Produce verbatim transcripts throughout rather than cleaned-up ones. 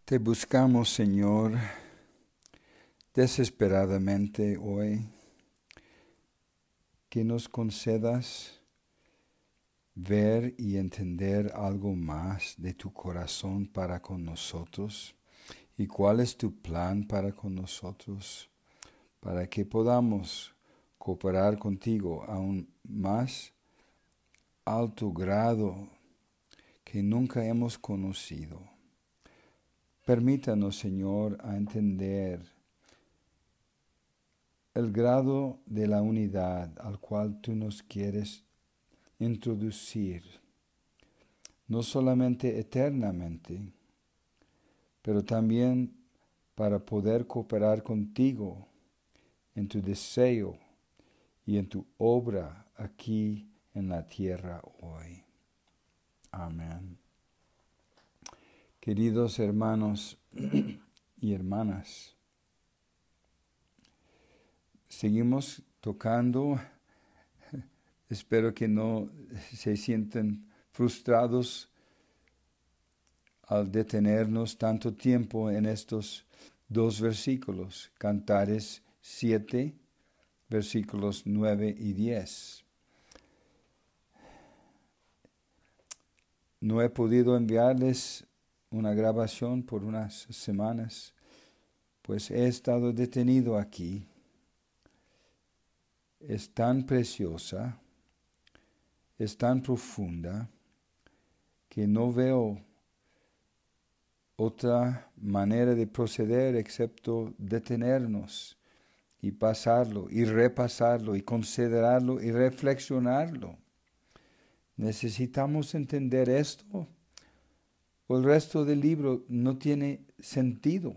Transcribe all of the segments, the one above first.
Te buscamos, Señor, desesperadamente hoy, que nos concedas ver y entender algo más de tu corazón para con nosotros y cuál es tu plan para con nosotros, para que podamos cooperar contigo a un más alto grado que nunca hemos conocido. Permítanos, Señor, a entender el grado de la unidad al cual tú nos quieres introducir, no solamente eternamente, pero también para poder cooperar contigo en tu deseo y en tu obra aquí en la tierra hoy. Amén. Queridos hermanos y hermanas, seguimos tocando. Espero que no se sientan frustrados al detenernos tanto tiempo en estos dos versículos, Cantares siete, versículos nueve y diez. No he podido enviarles una grabación por unas semanas, pues he estado detenido aquí. Es tan preciosa, es tan profunda, que no veo otra manera de proceder excepto detenernos y pasarlo y repasarlo y considerarlo y reflexionarlo. Necesitamos entender esto o el resto del libro no tiene sentido.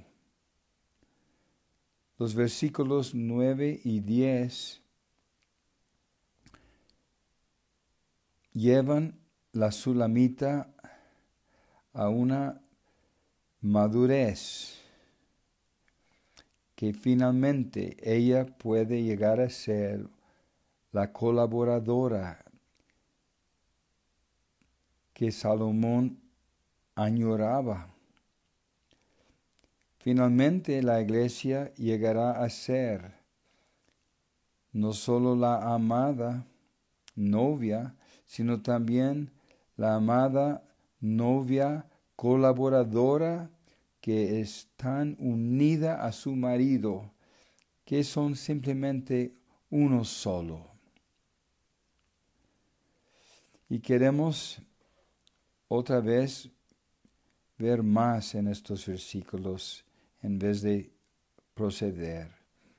Los versículos nueve y diez llevan la Sulamita a una madurez que finalmente ella puede llegar a ser la colaboradora que Salomón añoraba. Finalmente la iglesia llegará a ser no solo la amada novia, sino también la amada novia colaboradora que es tan unida a su marido, que son simplemente uno solo. Y queremos otra vez ver más en estos versículos en vez de proceder.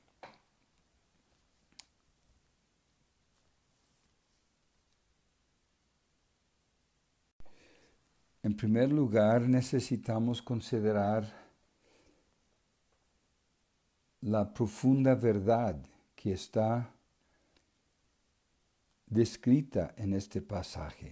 En primer lugar, necesitamos considerar la profunda verdad que está descrita en este pasaje.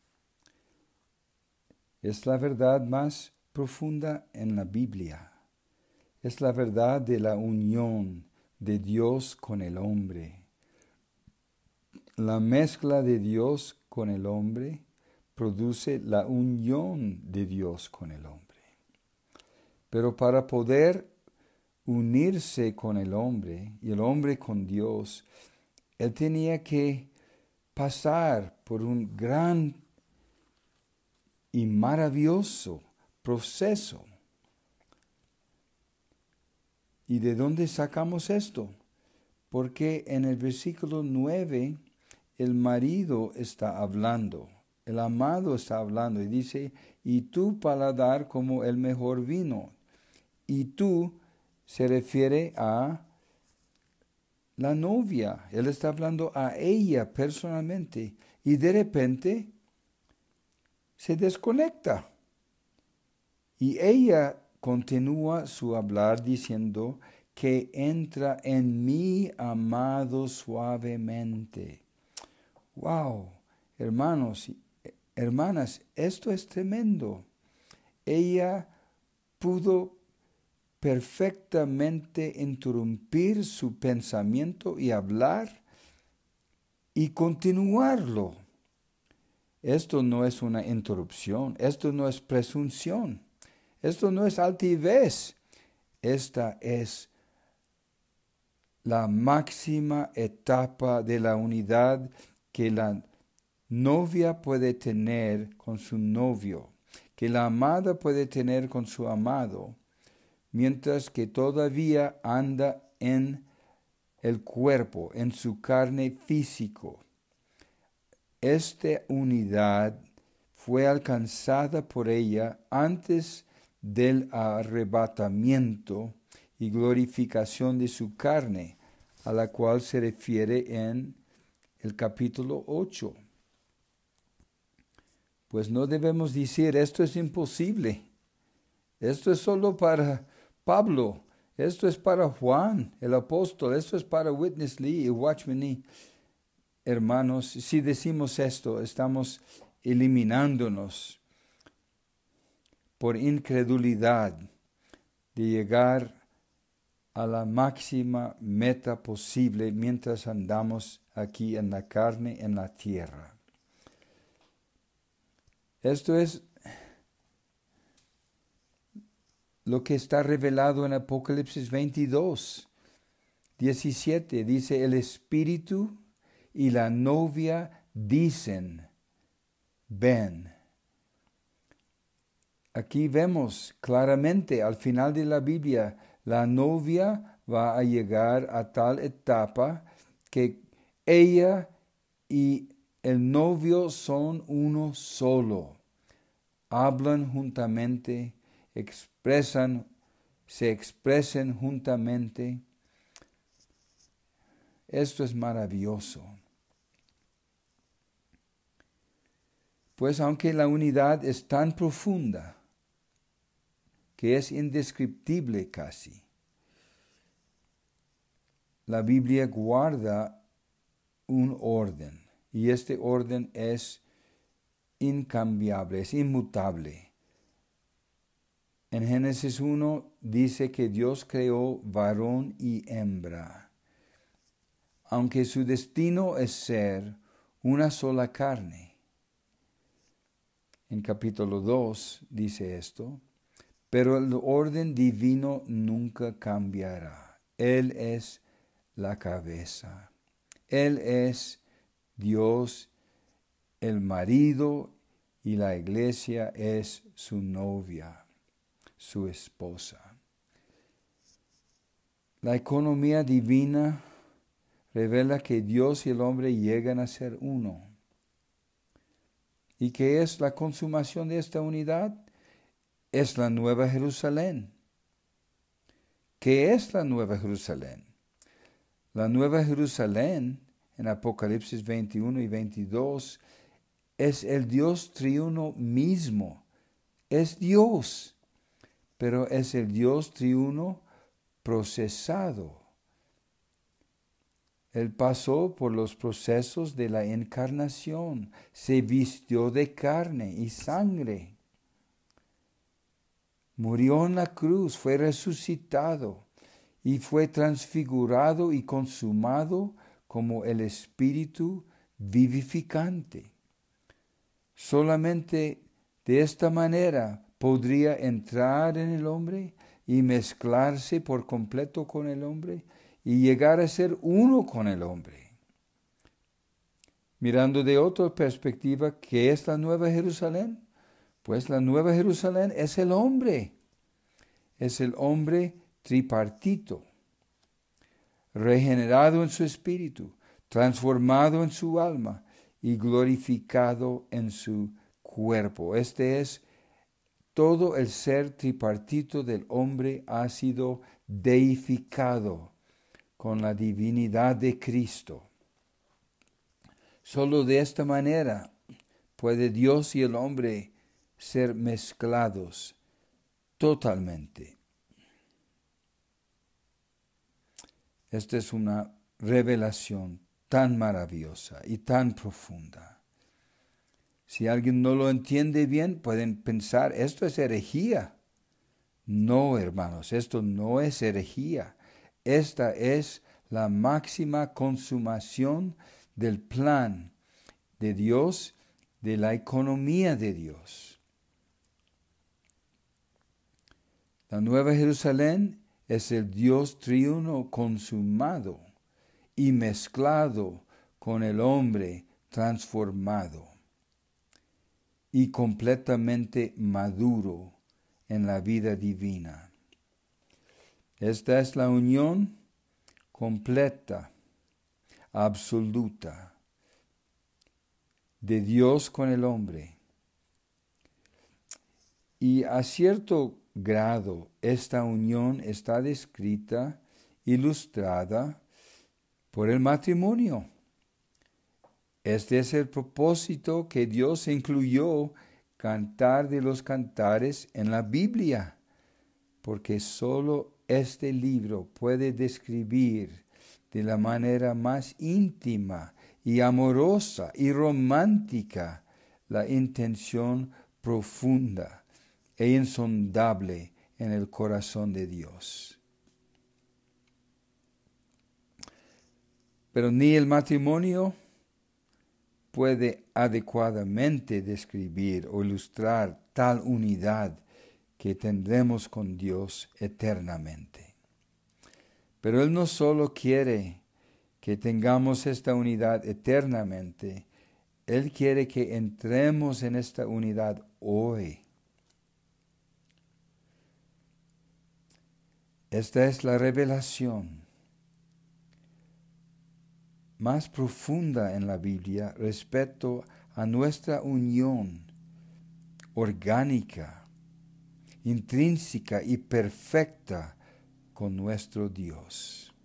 Es la verdad más profunda en la Biblia. Es la verdad de la unión de Dios con el hombre. La mezcla de Dios con el hombre produce la unión de Dios con el hombre. Pero para poder unirse con el hombre y el hombre con Dios, él tenía que pasar por un gran y maravilloso proceso. ¿Y de dónde sacamos esto? Porque en el versículo nueve el marido está hablando, el amado está hablando y dice, y tu paladar como el mejor vino. Y tú se refiere a la novia, él está hablando a ella personalmente y de repente se desconecta. Y ella continúa su hablar diciendo que entra en mi amado suavemente. ¡Wow! Hermanos y hermanas, esto es tremendo. Ella pudo perfectamente interrumpir su pensamiento y hablar y continuarlo. Esto no es una interrupción, esto no es presunción. Esto no es altivez. Esta es la máxima etapa de la unidad que la novia puede tener con su novio, que la amada puede tener con su amado, mientras que todavía anda en el cuerpo, en su carne físico. Esta unidad fue alcanzada por ella antes del arrebatamiento y glorificación de su carne, a la cual se refiere en el capítulo ocho. Pues no debemos decir, esto es imposible, esto es solo para Pablo, esto es para Juan, el apóstol, esto es para Witness Lee y Watchman Nee. Hermanos, si decimos esto, estamos eliminándonos por incredulidad de llegar a la máxima meta posible mientras andamos aquí en la carne, en la tierra. Esto es lo que está revelado en Apocalipsis veintidós, diecisiete. Dice, el Espíritu y la novia dicen, ven. Aquí vemos claramente al final de la Biblia, la novia va a llegar a tal etapa que ella y el novio son uno solo. Hablan juntamente, expresan, se expresan juntamente. Esto es maravilloso. Pues aunque la unidad es tan profunda, que es indescriptible casi, la Biblia guarda un orden, y este orden es incambiable, es inmutable. En Génesis uno dice que Dios creó varón y hembra, aunque su destino es ser una sola carne. En capítulo dos dice esto, pero el orden divino nunca cambiará. Él es la cabeza. Él es Dios, el marido, y la iglesia es su novia, su esposa. La economía divina revela que Dios y el hombre llegan a ser uno. ¿Y qué es la consumación de esta unidad? Es la Nueva Jerusalén. ¿Qué es la Nueva Jerusalén? La Nueva Jerusalén, en Apocalipsis veintiuno y veintidós, es el Dios triuno mismo. Es Dios, pero es el Dios triuno procesado. Él pasó por los procesos de la encarnación, se vistió de carne y sangre, murió en la cruz, fue resucitado y fue transfigurado y consumado como el Espíritu vivificante. Solamente de esta manera podría entrar en el hombre y mezclarse por completo con el hombre y llegar a ser uno con el hombre. Mirando de otra perspectiva, ¿qué es la Nueva Jerusalén? Pues la Nueva Jerusalén es el hombre, es el hombre tripartito, regenerado en su espíritu, transformado en su alma y glorificado en su cuerpo. Este es todo el ser tripartito del hombre ha sido deificado con la divinidad de Cristo. Solo de esta manera puede Dios y el hombre ser mezclados totalmente. Esta es una revelación tan maravillosa y tan profunda. Si alguien no lo entiende bien, pueden pensar, esto es herejía. No, hermanos, esto no es herejía. Esta es la máxima consumación del plan de Dios, de la economía de Dios. La Nueva Jerusalén es el Dios triuno consumado y mezclado con el hombre transformado y completamente maduro en la vida divina. Esta es la unión completa, absoluta, de Dios con el hombre. Y a cierto grado esta unión está descrita, ilustrada por el matrimonio. Este es el propósito que Dios incluyó cantar de los cantares en la Biblia, porque solo este libro puede describir de la manera más íntima y amorosa y romántica la intención profunda e insondable en el corazón de Dios. Pero ni el matrimonio puede adecuadamente describir o ilustrar tal unidad que tendremos con Dios eternamente. Pero Él no solo quiere que tengamos esta unidad eternamente, Él quiere que entremos en esta unidad hoy. Esta es la revelación más profunda en la Biblia respecto a nuestra unión orgánica, intrínseca y perfecta con nuestro Dios.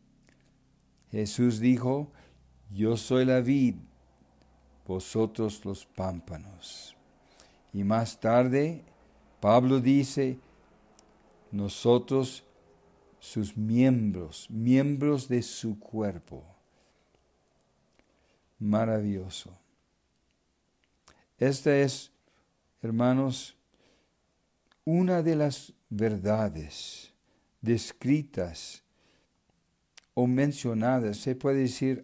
Jesús dijo, yo soy la vid, vosotros los pámpanos. Y más tarde, Pablo dice, nosotros sus miembros, miembros de su cuerpo. Maravilloso. Esta es, hermanos, una de las verdades descritas o mencionadas, se puede decir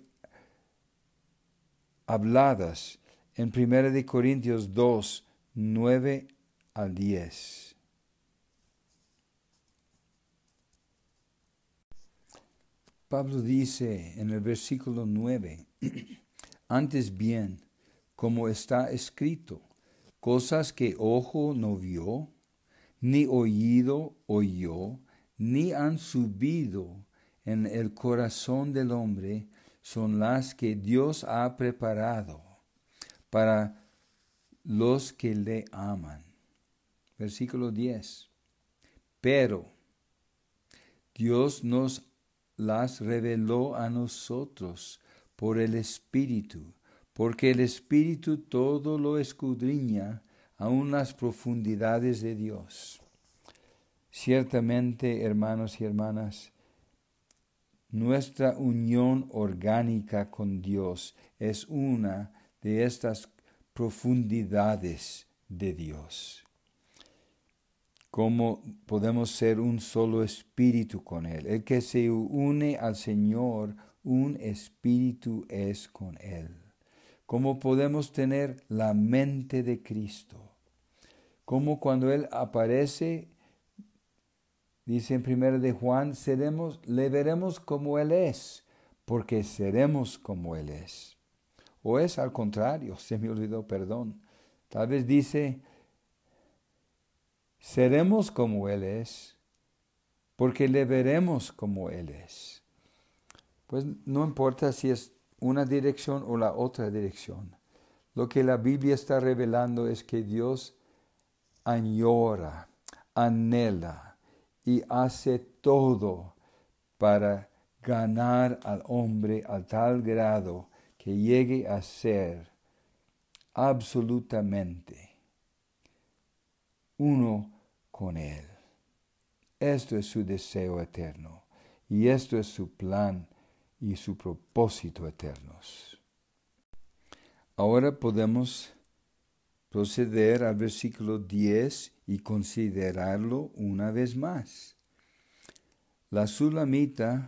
habladas en primera de Corintios dos, nueve al diez. Pablo dice en el versículo nueve, antes bien, como está escrito, cosas que ojo no vio, ni oído oyó, ni han subido en el corazón del hombre, son las que Dios ha preparado para los que le aman. Versículo diez. Pero Dios nos las reveló a nosotros por el Espíritu, porque el Espíritu todo lo escudriña, aun las profundidades de Dios. Ciertamente, hermanos y hermanas, nuestra unión orgánica con Dios es una de estas profundidades de Dios. Cómo podemos ser un solo espíritu con Él. El que se une al Señor, un espíritu es con Él. Cómo podemos tener la mente de Cristo. Cómo cuando Él aparece, dice en primera de Juan, seremos, le veremos como Él es, porque seremos como Él es. O es al contrario, se me olvidó, perdón. Tal vez dice, seremos como Él es, porque le veremos como Él es. Pues no importa si es una dirección o la otra dirección. Lo que la Biblia está revelando es que Dios añora, anhela y hace todo para ganar al hombre a tal grado que llegue a ser absolutamente uno con Él. Esto es su deseo eterno y esto es su plan y su propósito eternos. Ahora podemos proceder al versículo diez y considerarlo una vez más. La Sulamita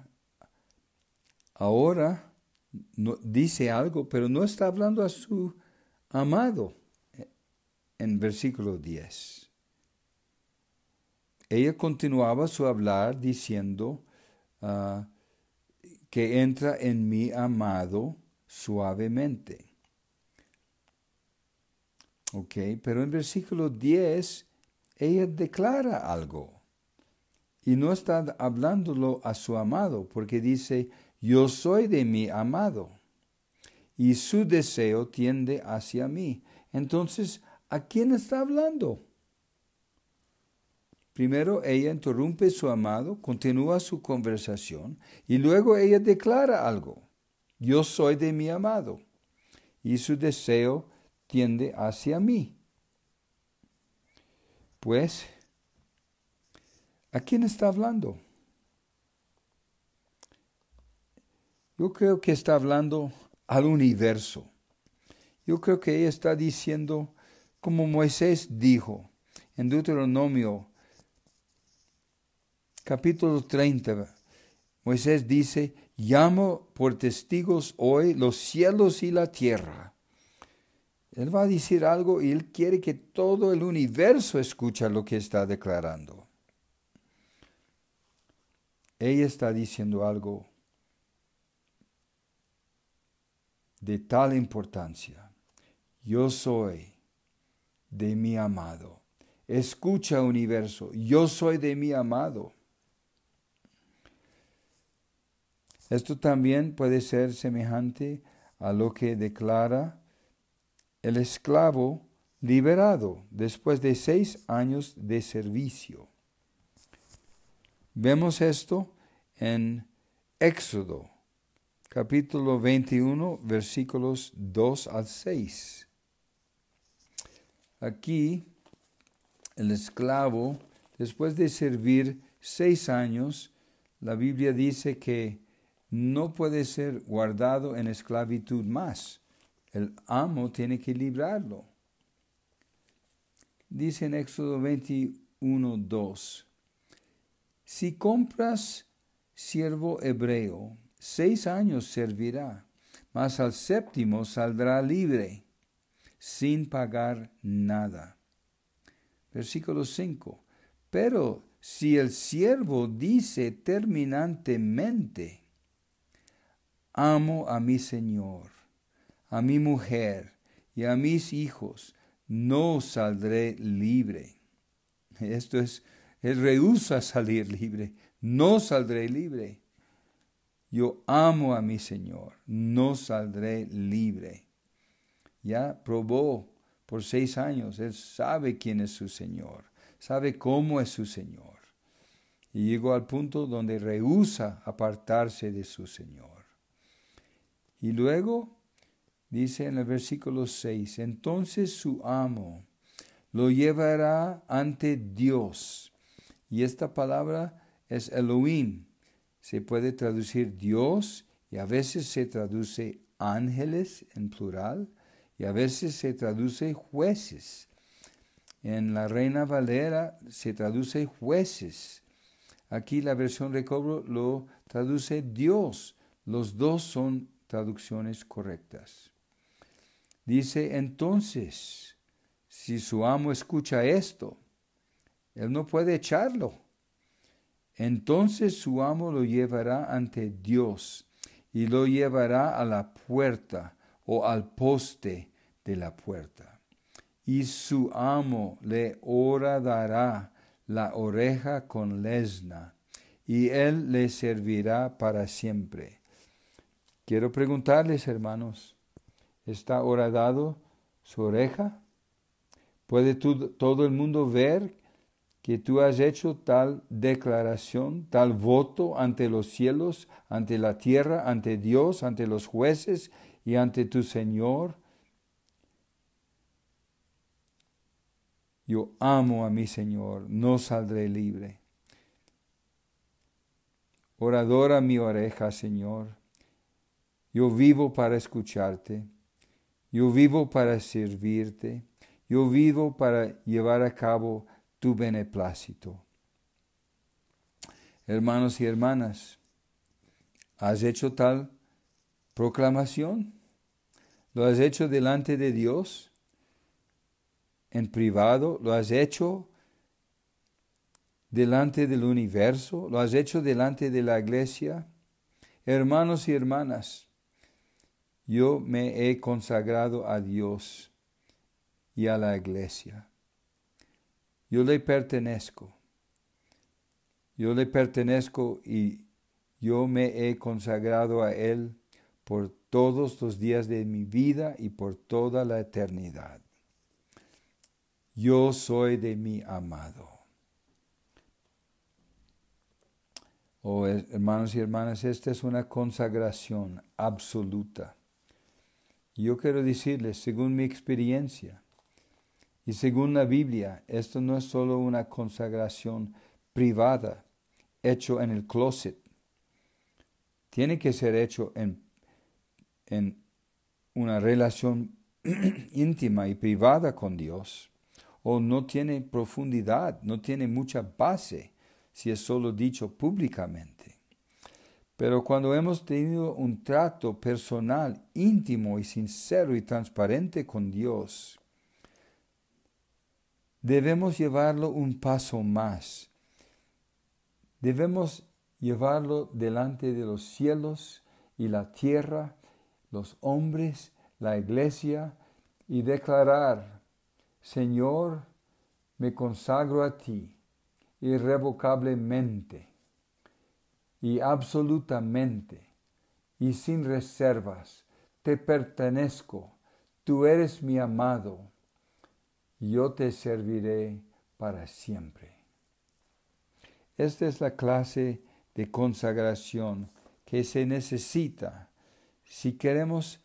ahora no, dice algo, pero no está hablando a su amado en versículo diez. ella continuaba su hablar diciendo uh, que entra en mi amado suavemente. Ok, pero en versículo diez, ella declara algo. Y no está hablándolo a su amado, porque dice, yo soy de mi amado, y su deseo tiende hacia mí. Entonces, ¿a quién está hablando? Primero ella interrumpe a su amado, continúa su conversación, y luego ella declara algo. Yo soy de mi amado, y su deseo tiende hacia mí. Pues, ¿a quién está hablando? Yo creo que está hablando al universo. Yo creo que ella está diciendo, como Moisés dijo en Deuteronomio capítulo treinta, Moisés dice, llamo por testigos hoy los cielos y la tierra. Él va a decir algo y él quiere que todo el universo escuche lo que está declarando. Ella está diciendo algo de tal importancia. Yo soy de mi amado. Escucha, universo, yo soy de mi amado. Esto también puede ser semejante a lo que declara el esclavo liberado después de seis años de servicio. Vemos esto en Éxodo, capítulo veintiuno, versículos dos al seis. Aquí, el esclavo, después de servir seis años, la Biblia dice que no puede ser guardado en esclavitud más. El amo tiene que librarlo. Dice en Éxodo veintiuno, dos. Si compras siervo hebreo, seis años servirá, mas al séptimo saldrá libre, sin pagar nada. Versículo cinco. Pero si el siervo dice terminantemente, amo a mi Señor, a mi mujer y a mis hijos, no saldré libre. Esto es, él rehúsa salir libre, no saldré libre. Yo amo a mi Señor, no saldré libre. Ya probó por seis años, él sabe quién es su Señor, sabe cómo es su Señor. Y llegó al punto donde rehúsa apartarse de su Señor. Y luego dice en el versículo seis, entonces su amo lo llevará ante Dios. Y esta palabra es Elohim. Se puede traducir Dios y a veces se traduce ángeles en plural y a veces se traduce jueces. En la Reina Valera se traduce jueces. Aquí la versión Recobro lo traduce Dios. Los dos son traducciones correctas. Dice, entonces, si su amo escucha esto, él no puede echarlo. Entonces su amo lo llevará ante Dios y lo llevará a la puerta o al poste de la puerta. Y su amo le horadará la oreja con lesna y él le servirá para siempre. Quiero preguntarles, hermanos, ¿está horadado su oreja? ¿Puede tú, todo el mundo ver que tú has hecho tal declaración, tal voto ante los cielos, ante la tierra, ante Dios, ante los jueces y ante tu Señor? Yo amo a mi Señor, no saldré libre. Oradora mi oreja, Señor. Yo vivo para escucharte. Yo vivo para servirte. Yo vivo para llevar a cabo tu beneplácito. Hermanos y hermanas, ¿has hecho tal proclamación? ¿Lo has hecho delante de Dios? ¿En privado? ¿Lo has hecho delante del universo, lo has hecho delante de la iglesia. Hermanos y hermanas, yo me he consagrado a Dios y a la iglesia. Yo le pertenezco. Yo le pertenezco y yo me he consagrado a Él por todos los días de mi vida y por toda la eternidad. Yo soy de mi amado. Oh, hermanos y hermanas, esta es una consagración absoluta. Yo quiero decirles, según mi experiencia y según la Biblia, esto no es solo una consagración privada, hecho en el closet. Tiene que ser hecho en, en una relación íntima y privada con Dios, o no tiene profundidad, no tiene mucha base, si es solo dicho públicamente. Pero cuando hemos tenido un trato personal, íntimo y sincero y transparente con Dios, debemos llevarlo un paso más. Debemos llevarlo delante de los cielos y la tierra, los hombres, la iglesia, y declarar: Señor, me consagro a ti irrevocablemente y absolutamente y sin reservas. Te pertenezco, tú eres mi amado, yo te serviré para siempre. Esta es la clase de consagración que se necesita si queremos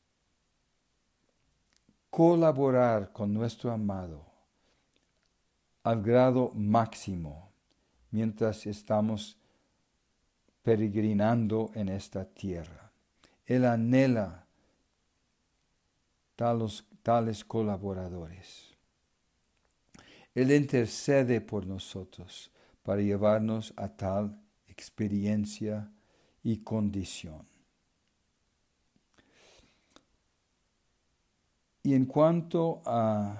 colaborar con nuestro amado al grado máximo mientras estamos peregrinando en esta tierra. Él anhela tales, tales colaboradores. Él intercede por nosotros para llevarnos a tal experiencia y condición. Y en cuanto a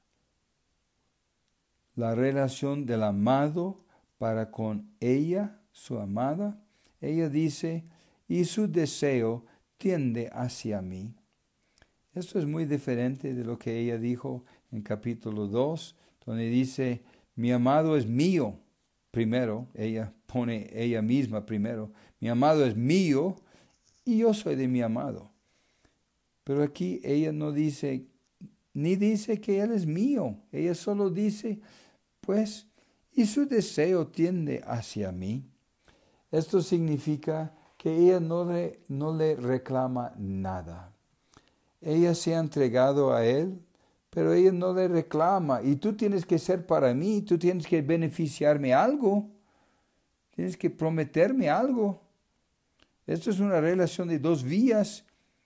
la relación del amado para con ella, su amada, ella dice: y su deseo tiende hacia mí. Esto es muy diferente de lo que ella dijo en capítulo dos, donde dice: mi amado es mío. Primero, ella pone ella misma primero: mi amado es mío y yo soy de mi amado. Pero aquí ella no dice, ni dice que él es mío. Ella solo dice, pues, y su deseo tiende hacia mí. Esto significa que ella no le, no le reclama nada. Ella se ha entregado a él, pero ella no le reclama. Y tú tienes que ser para mí, tú tienes que beneficiarme algo. Tienes que prometerme algo. Esto es una relación de dos vías.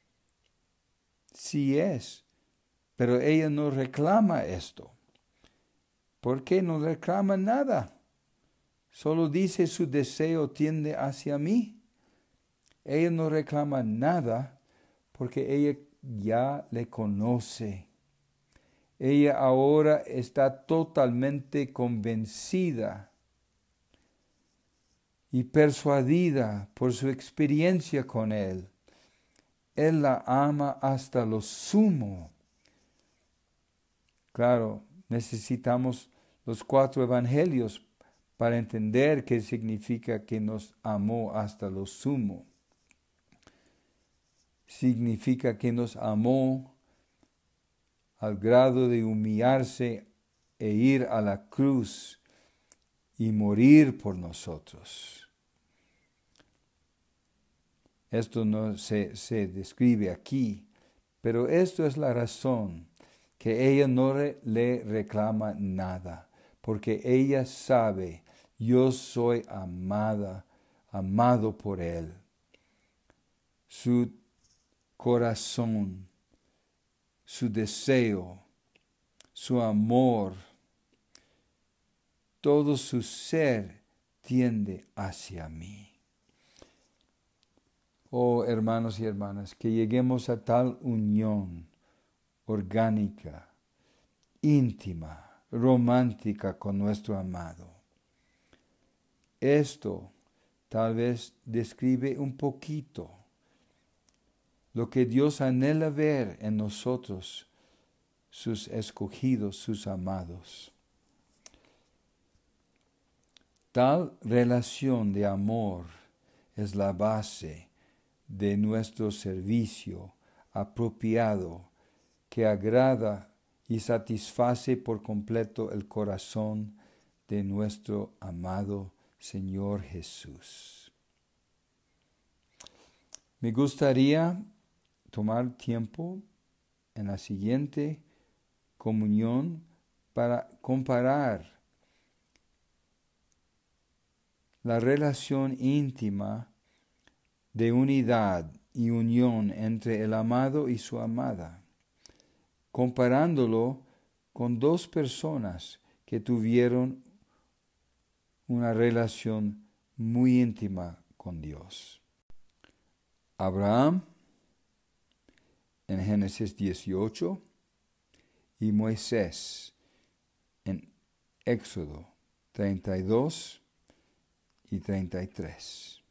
Sí es, pero ella no reclama esto. ¿Por qué no reclama nada? Solo dice: su deseo tiende hacia mí. Ella no reclama nada porque ella ya le conoce. Ella ahora está totalmente convencida y persuadida por su experiencia con él. Él la ama hasta lo sumo. Claro, necesitamos los cuatro evangelios para entender qué significa que nos amó hasta lo sumo. Significa que nos amó al grado de humillarse e ir a la cruz y morir por nosotros. Esto no se, se describe aquí, pero esto es la razón que ella no re, le reclama nada, porque ella sabe: yo soy amada, amado por él. Su corazón, su deseo, su amor, todo su ser tiende hacia mí. Oh, hermanos y hermanas, que lleguemos a tal unión orgánica, íntima, romántica con nuestro amado. Esto tal vez describe un poquito lo que Dios anhela ver en nosotros, sus escogidos, sus amados. Tal relación de amor es la base de nuestro servicio apropiado que agrada y satisface por completo el corazón de nuestro amado Señor Jesús. Me gustaría tomar tiempo en la siguiente comunión para comparar la relación íntima de unidad y unión entre el amado y su amada, comparándolo con dos personas que tuvieron una relación muy íntima con Dios. Abraham en Génesis dieciocho y Moisés en Éxodo treinta y dos y treinta y tres.